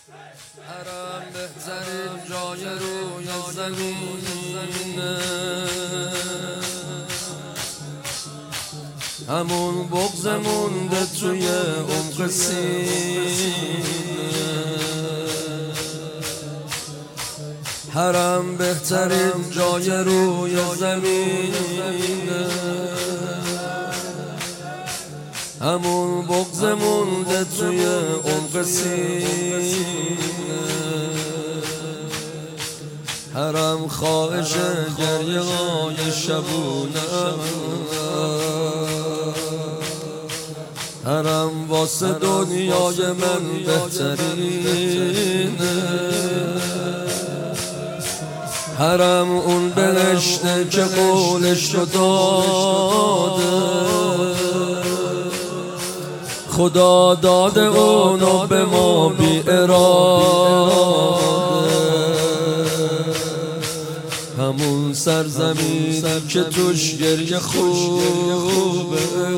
حرم بهترین جای روی زمینه، همون بغض مونده توی عمق سینه. حرم بهترین جای روی زمینه، همون بغض مونده توی عمق سینه. حرم خواهش گریه های شبونه، حرم واسه دنیای من بهترینه. حرم اون بهشته که قولش رو داده، خدا داده اونو به ما بی اراده. همون سرزمین که توش گریه خوبه،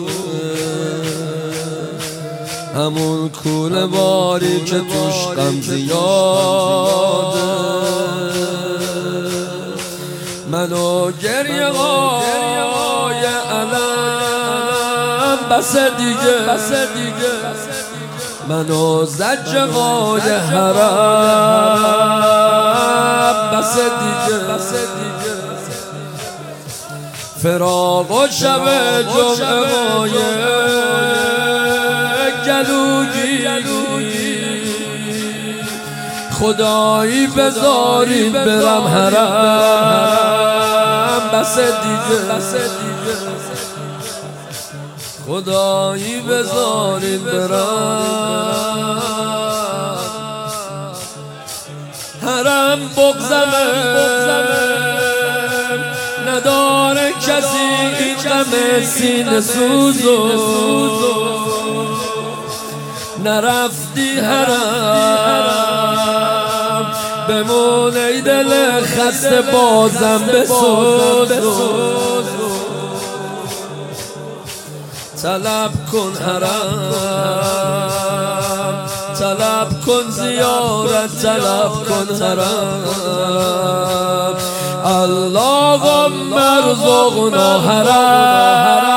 همون کوله باری که توش غم زیاده. منو گریه های علم بس دیگه، منو زجه های حرم بس دیگه. فراق و شب جمعه های گلوگی، خدایی بذارید برم حرم بس دیگه. خدایی بذارید برم حرم. بغضمه نداره کسی این غم سینه سوزو، نرفتی حرم بمون ای دل خسته بازم بسوز. طلب کن حرم، طلب کن زیارت، طلب کن حرم. اللهم ارزقنا حرم.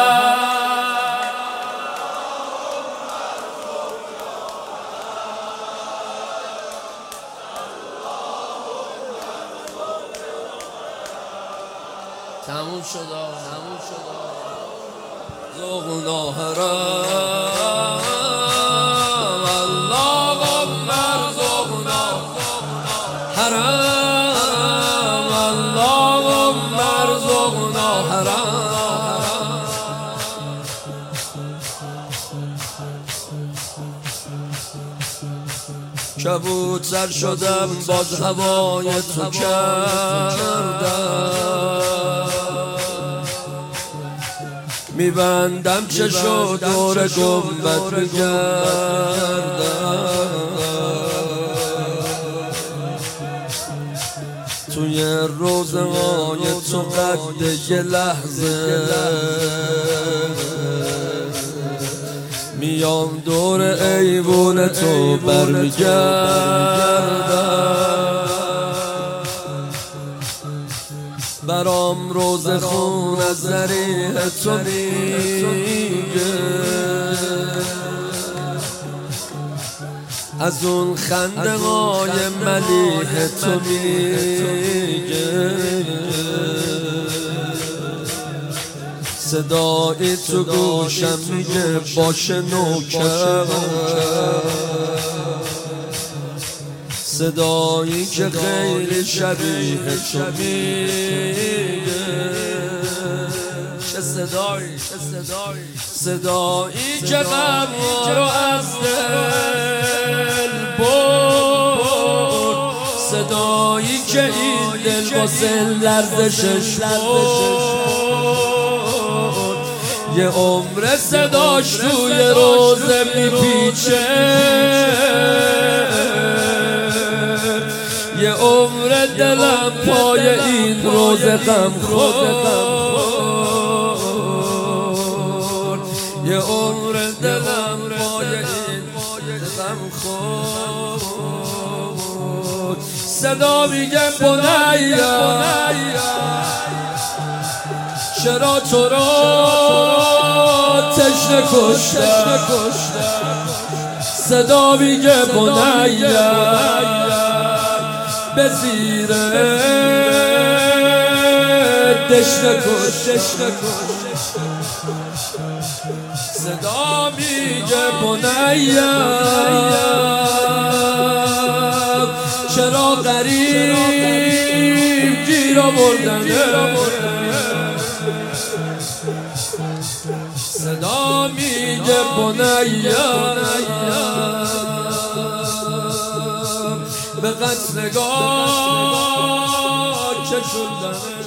تموم شد ارزقنا حرم. اللهم ارزقنا حرم، اللهم ارزقنا حرم. کبوتر شدم باز هوای تو کردم، میبندم چشو دور گنبد میگردم. توی روزه های تو قد یه لحظه میام دور ایوون تو برمیگردم. برام روز خون از ذریح تو میگه، از اون خنده های ملیح تو میگه. صدایی تو گوشم میگه باشه نوکر، صدایی که خیلی شبیه تو میگه. چه صدایی، صدایی که غم رو از دل برد، صدایی که این دل واسه لرزشش برد. یه عمر صداش توی روزه میپیچه، یه عمر دلم پای این روز غم خورد، یه عمر دلم پای این غم خورد. صدا میگه بنیا چرا تو را تشنه کشتم. صدا میگه بنیا به زیر دشنه کش. صدا میگه بنیا چرا غریب گیر آوردنه. صدا میگه بنیا به قتلگاه کشوندنه.